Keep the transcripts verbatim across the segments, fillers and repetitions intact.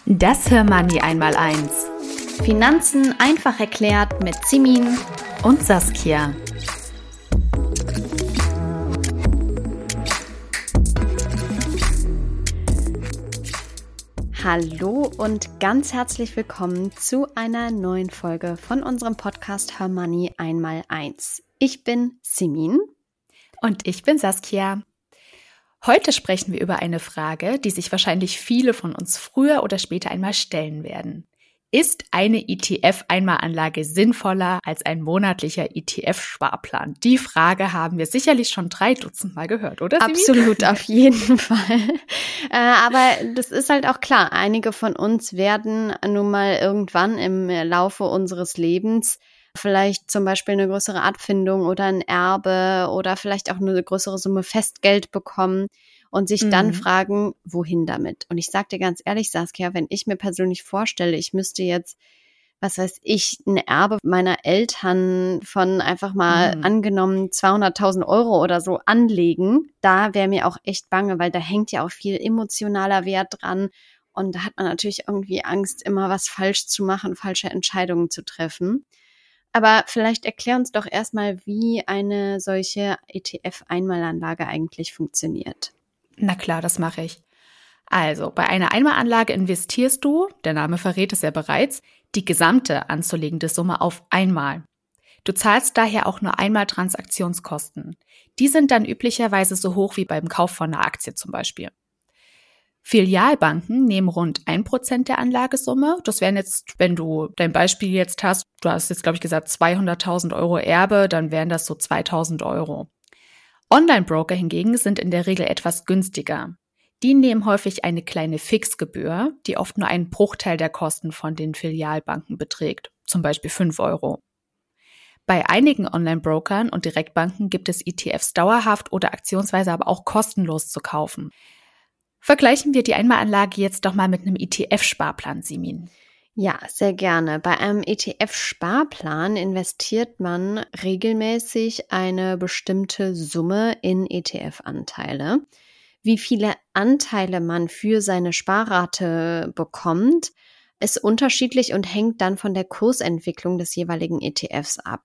Das Hörmoney einmal eins. Finanzen einfach erklärt mit Simin und Saskia. Hallo und ganz herzlich willkommen zu einer neuen Folge von unserem Podcast Hörmoney einmal eins. Ich bin Simin. Und ich bin Saskia. Heute sprechen wir über eine Frage, die sich wahrscheinlich viele von uns früher oder später einmal stellen werden. Ist eine E T F-Einmalanlage sinnvoller als ein monatlicher E T F-Sparplan? Die Frage haben wir sicherlich schon drei Dutzend Mal gehört, oder Simi? Absolut, auf jeden Fall. Äh, aber das ist halt auch klar, einige von uns werden nun mal irgendwann im Laufe unseres Lebens vielleicht zum Beispiel eine größere Abfindung oder ein Erbe oder vielleicht auch eine größere Summe Festgeld bekommen und sich mhm. dann fragen, wohin damit? Und ich sag dir ganz ehrlich, Saskia, wenn ich mir persönlich vorstelle, ich müsste jetzt, was weiß ich, ein Erbe meiner Eltern von einfach mal mhm. angenommen zweihunderttausend Euro oder so anlegen, da wäre mir auch echt bange, weil da hängt ja auch viel emotionaler Wert dran und da hat man natürlich irgendwie Angst, immer was falsch zu machen, falsche Entscheidungen zu treffen. Aber vielleicht erklär uns doch erstmal, wie eine solche E T F-Einmalanlage eigentlich funktioniert. Na klar, das mache ich. Also, bei einer Einmalanlage investierst du, der Name verrät es ja bereits, die gesamte anzulegende Summe auf einmal. Du zahlst daher auch nur einmal Transaktionskosten. Die sind dann üblicherweise so hoch wie beim Kauf von einer Aktie zum Beispiel. Filialbanken nehmen rund ein Prozent der Anlagesumme. Das wären jetzt, wenn du dein Beispiel jetzt hast, du hast jetzt, glaube ich, gesagt zweihunderttausend Euro Erbe, dann wären das so zweitausend Euro. Online-Broker hingegen sind in der Regel etwas günstiger. Die nehmen häufig eine kleine Fixgebühr, die oft nur einen Bruchteil der Kosten von den Filialbanken beträgt, zum Beispiel fünf Euro. Bei einigen Online-Brokern und Direktbanken gibt es E T Fs dauerhaft oder aktionsweise aber auch kostenlos zu kaufen. Vergleichen wir die Einmalanlage jetzt doch mal mit einem E T F-Sparplan, Simin. Ja, sehr gerne. Bei einem E T F-Sparplan investiert man regelmäßig eine bestimmte Summe in E T F-Anteile. Wie viele Anteile man für seine Sparrate bekommt, ist unterschiedlich und hängt dann von der Kursentwicklung des jeweiligen E T Fs ab.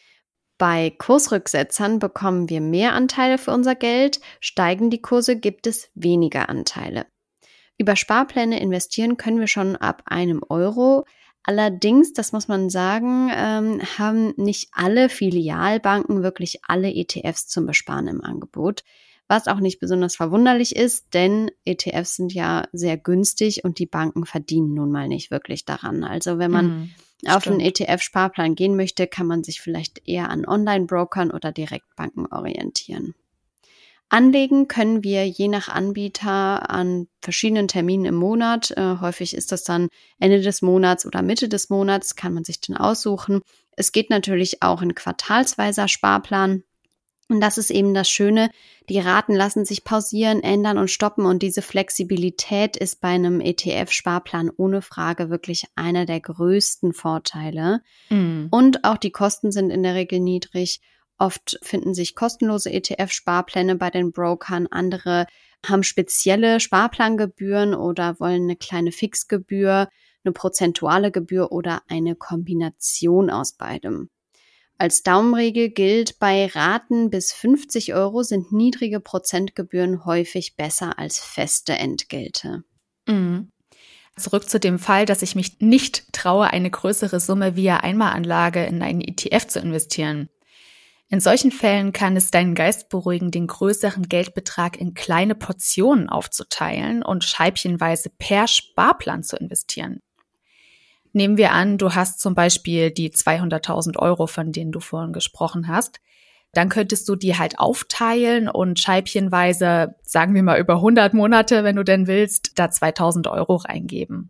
Bei Kursrücksetzern bekommen wir mehr Anteile für unser Geld, steigen die Kurse, gibt es weniger Anteile. Über Sparpläne investieren können wir schon ab einem Euro. Allerdings, das muss man sagen, ähm, haben nicht alle Filialbanken wirklich alle E T Fs zum Besparen im Angebot. Was auch nicht besonders verwunderlich ist, denn E T Fs sind ja sehr günstig und die Banken verdienen nun mal nicht wirklich daran. Also wenn man mhm. auf einen E T F-Sparplan gehen möchte, kann man sich vielleicht eher an Online-Brokern oder Direktbanken orientieren. Anlegen können wir je nach Anbieter an verschiedenen Terminen im Monat. Äh, häufig ist das dann Ende des Monats oder Mitte des Monats, kann man sich dann aussuchen. Es geht natürlich auch ein quartalsweiser Sparplan. Und das ist eben das Schöne, die Raten lassen sich pausieren, ändern und stoppen und diese Flexibilität ist bei einem E T F-Sparplan ohne Frage wirklich einer der größten Vorteile. Mhm. Und auch die Kosten sind in der Regel niedrig. Oft finden sich kostenlose E T F-Sparpläne bei den Brokern, andere haben spezielle Sparplangebühren oder wollen eine kleine Fixgebühr, eine prozentuale Gebühr oder eine Kombination aus beidem. Als Daumenregel gilt, bei Raten bis fünfzig Euro sind niedrige Prozentgebühren häufig besser als feste Entgelte. Mhm. Zurück zu dem Fall, dass ich mich nicht traue, eine größere Summe via Einmalanlage in einen E T F zu investieren. In solchen Fällen kann es deinen Geist beruhigen, den größeren Geldbetrag in kleine Portionen aufzuteilen und scheibchenweise per Sparplan zu investieren. Nehmen wir an, du hast zum Beispiel die zweihunderttausend Euro, von denen du vorhin gesprochen hast. Dann könntest du die halt aufteilen und scheibchenweise, sagen wir mal über hundert Monate, wenn du denn willst, da zweitausend Euro reingeben.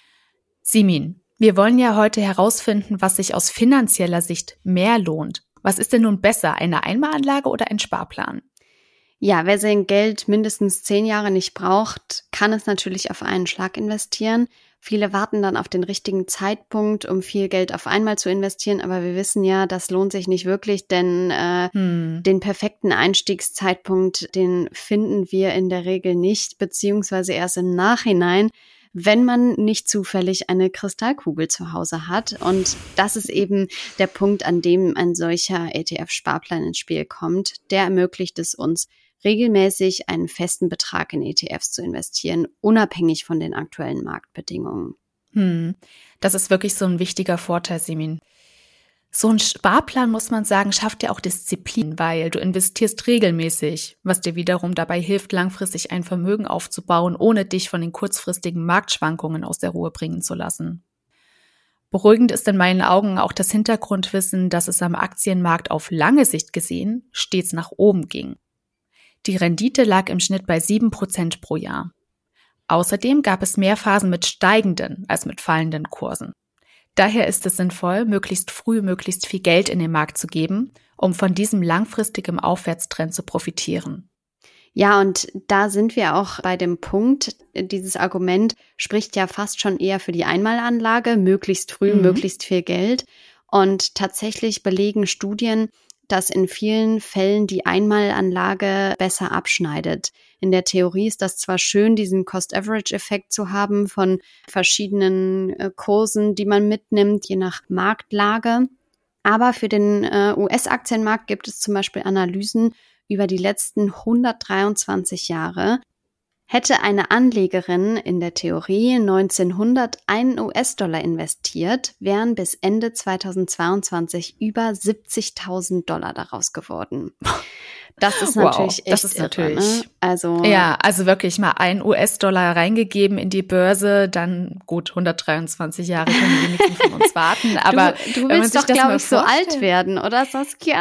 Simin, wir wollen ja heute herausfinden, was sich aus finanzieller Sicht mehr lohnt. Was ist denn nun besser, eine Einmalanlage oder ein Sparplan? Ja, wer sein Geld mindestens zehn Jahre nicht braucht, kann es natürlich auf einen Schlag investieren. Viele warten dann auf den richtigen Zeitpunkt, um viel Geld auf einmal zu investieren, aber wir wissen ja, das lohnt sich nicht wirklich, denn äh, hm. den perfekten Einstiegszeitpunkt, den finden wir in der Regel nicht, beziehungsweise erst im Nachhinein, wenn man nicht zufällig eine Kristallkugel zu Hause hat. Und das ist eben der Punkt, an dem ein solcher E T F-Sparplan ins Spiel kommt. Der ermöglicht es uns, regelmäßig einen festen Betrag in E T Fs zu investieren, unabhängig von den aktuellen Marktbedingungen. Hm, das ist wirklich so ein wichtiger Vorteil, Simin. So ein Sparplan, muss man sagen, schafft ja auch Disziplin, weil du investierst regelmäßig, was dir wiederum dabei hilft, langfristig ein Vermögen aufzubauen, ohne dich von den kurzfristigen Marktschwankungen aus der Ruhe bringen zu lassen. Beruhigend ist in meinen Augen auch das Hintergrundwissen, dass es am Aktienmarkt auf lange Sicht gesehen stets nach oben ging. Die Rendite lag im Schnitt bei sieben Prozent pro Jahr. Außerdem gab es mehr Phasen mit steigenden als mit fallenden Kursen. Daher ist es sinnvoll, möglichst früh möglichst viel Geld in den Markt zu geben, um von diesem langfristigen Aufwärtstrend zu profitieren. Ja, und da sind wir auch bei dem Punkt, dieses Argument spricht ja fast schon eher für die Einmalanlage, möglichst früh, mhm. möglichst viel Geld. Und tatsächlich belegen Studien, dass in vielen Fällen die Einmalanlage besser abschneidet. In der Theorie ist das zwar schön, diesen Cost-Average-Effekt zu haben von verschiedenen äh, Kursen, die man mitnimmt, je nach Marktlage. Aber für den äh, U S-Aktienmarkt gibt es zum Beispiel Analysen über die letzten hundertdreiundzwanzig Jahre. Hätte eine Anlegerin in der Theorie neunzehnhundert einen U S-Dollar investiert, wären bis Ende zweitausendzweiundzwanzig über siebzigtausend Dollar daraus geworden. Das ist natürlich wow, echt das ist irre, natürlich, ne? Also ja, also wirklich mal ein U S-Dollar reingegeben in die Börse, dann gut, hundertdreiundzwanzig Jahre können die wenigsten von uns warten. Aber du, du willst doch, glaube ich, so alt werden, oder Saskia?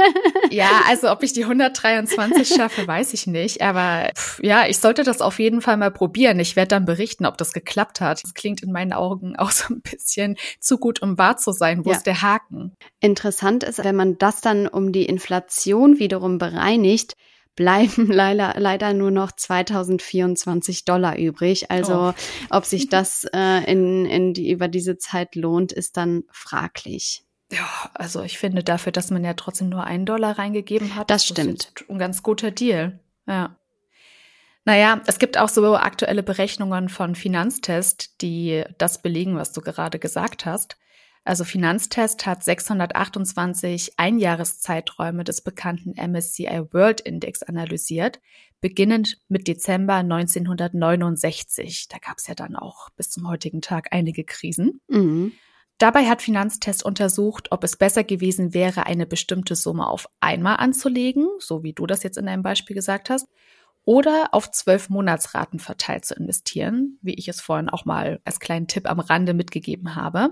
Ja, also ob ich die hundertdreiundzwanzig schaffe, weiß ich nicht. Aber pff, ja, ich sollte das auf jeden Fall mal probieren. Ich werde dann berichten, ob das geklappt hat. Das klingt in meinen Augen auch so ein bisschen zu gut, um wahr zu sein. Wo ja. ist der Haken? Interessant ist, wenn man das dann um die Inflation wiederum bereinigt, bleiben leider, leider nur noch zweitausendvierundzwanzig Dollar übrig. Also oh. ob sich das äh, in, in die, über diese Zeit lohnt, ist dann fraglich. Ja, also ich finde dafür, dass man ja trotzdem nur einen Dollar reingegeben hat. Das stimmt. Das ist ein ganz guter Deal. Ja. Naja, es gibt auch so aktuelle Berechnungen von Finanztest, die das belegen, was du gerade gesagt hast. Also Finanztest hat sechshundertachtundzwanzig Einjahreszeiträume des bekannten M S C I World Index analysiert, beginnend mit Dezember neunzehnhundertneunundsechzig. Da gab es ja dann auch bis zum heutigen Tag einige Krisen. Mhm. Dabei hat Finanztest untersucht, ob es besser gewesen wäre, eine bestimmte Summe auf einmal anzulegen, so wie du das jetzt in deinem Beispiel gesagt hast, oder auf zwölf Monatsraten verteilt zu investieren, wie ich es vorhin auch mal als kleinen Tipp am Rande mitgegeben habe.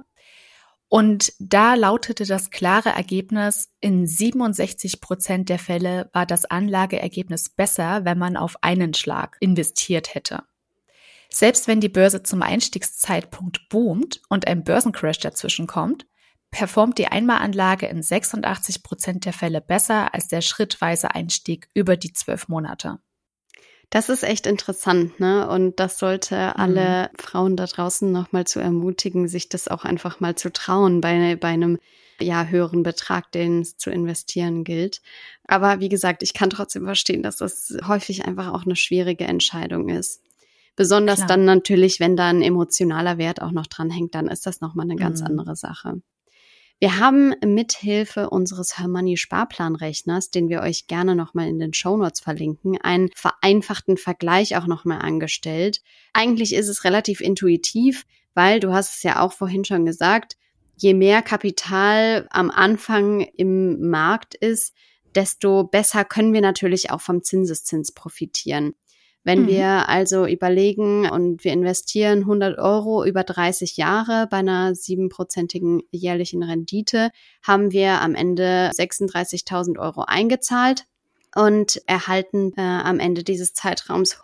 Und da lautete das klare Ergebnis, in siebenundsechzig Prozent der Fälle war das Anlageergebnis besser, wenn man auf einen Schlag investiert hätte. Selbst wenn die Börse zum Einstiegszeitpunkt boomt und ein Börsencrash dazwischen kommt, performt die Einmalanlage in sechsundachtzig Prozent der Fälle besser als der schrittweise Einstieg über die zwölf Monate. Das ist echt interessant, ne? Und das sollte alle mhm. Frauen da draußen nochmal zu ermutigen, sich das auch einfach mal zu trauen bei, bei einem ja, höheren Betrag, den es zu investieren gilt. Aber wie gesagt, ich kann trotzdem verstehen, dass das häufig einfach auch eine schwierige Entscheidung ist. Besonders Klar. dann natürlich, wenn da ein emotionaler Wert auch noch dran hängt, dann ist das nochmal eine ganz mhm. andere Sache. Wir haben mithilfe unseres Hermoney-Sparplanrechners, den wir euch gerne nochmal in den Shownotes verlinken, einen vereinfachten Vergleich auch nochmal angestellt. Eigentlich ist es relativ intuitiv, weil du hast es ja auch vorhin schon gesagt, je mehr Kapital am Anfang im Markt ist, desto besser können wir natürlich auch vom Zinseszins profitieren. Wenn mhm. wir also überlegen und wir investieren hundert Euro über dreißig Jahre bei einer siebenprozentigen jährlichen Rendite, haben wir am Ende sechsunddreißigtausend Euro eingezahlt und erhalten äh, am Ende dieses Zeitraums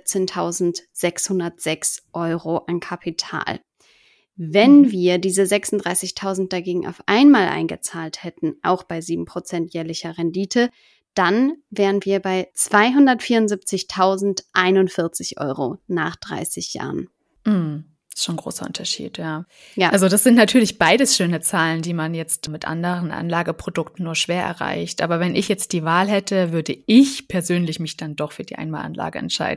hundertsiebzehntausendsechshundertsechs Euro an Kapital. Wenn mhm. wir diese sechsunddreißigtausend dagegen auf einmal eingezahlt hätten, auch bei sieben Prozent jährlicher Rendite, dann wären wir bei zweihundertvierundsiebzigtausendeinundvierzig Euro nach dreißig Jahren. Mm, ist schon ein großer Unterschied, ja. ja. Also das sind natürlich beides schöne Zahlen, die man jetzt mit anderen Anlageprodukten nur schwer erreicht. Aber wenn ich jetzt die Wahl hätte, würde ich persönlich mich dann doch für die Einmalanlage entscheiden.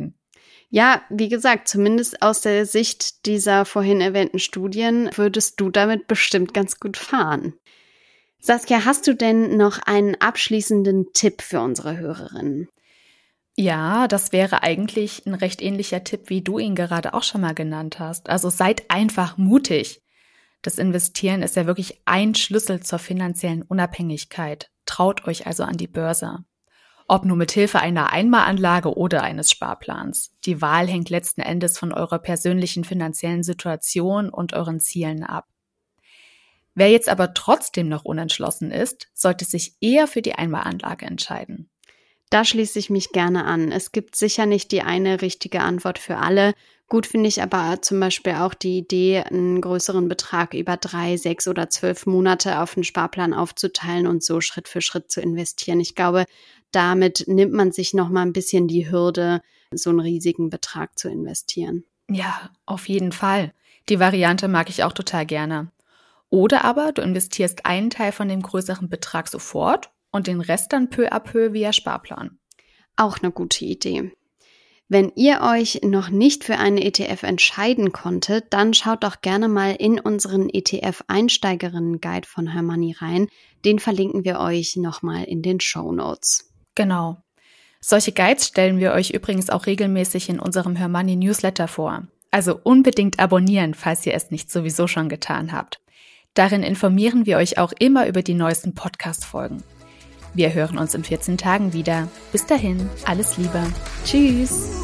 Ja, wie gesagt, zumindest aus der Sicht dieser vorhin erwähnten Studien würdest du damit bestimmt ganz gut fahren. Saskia, hast du denn noch einen abschließenden Tipp für unsere Hörerinnen? Ja, das wäre eigentlich ein recht ähnlicher Tipp, wie du ihn gerade auch schon mal genannt hast. Also seid einfach mutig. Das Investieren ist ja wirklich ein Schlüssel zur finanziellen Unabhängigkeit. Traut euch also an die Börse. Ob nur mit Hilfe einer Einmalanlage oder eines Sparplans. Die Wahl hängt letzten Endes von eurer persönlichen finanziellen Situation und euren Zielen ab. Wer jetzt aber trotzdem noch unentschlossen ist, sollte sich eher für die Einmalanlage entscheiden. Da schließe ich mich gerne an. Es gibt sicher nicht die eine richtige Antwort für alle. Gut finde ich aber zum Beispiel auch die Idee, einen größeren Betrag über drei, sechs oder zwölf Monate auf einen Sparplan aufzuteilen und so Schritt für Schritt zu investieren. Ich glaube, damit nimmt man sich noch mal ein bisschen die Hürde, so einen riesigen Betrag zu investieren. Ja, auf jeden Fall. Die Variante mag ich auch total gerne. Oder aber du investierst einen Teil von dem größeren Betrag sofort und den Rest dann peu à peu via Sparplan. Auch eine gute Idee. Wenn ihr euch noch nicht für einen E T F entscheiden konntet, dann schaut doch gerne mal in unseren E T F-Einsteigerinnen-Guide von Hermoney rein. Den verlinken wir euch nochmal in den Shownotes. Genau. Solche Guides stellen wir euch übrigens auch regelmäßig in unserem Hermoney Newsletter vor. Also unbedingt abonnieren, falls ihr es nicht sowieso schon getan habt. Darin informieren wir euch auch immer über die neuesten Podcast-Folgen. Wir hören uns in vierzehn Tagen wieder. Bis dahin, alles Liebe. Tschüss.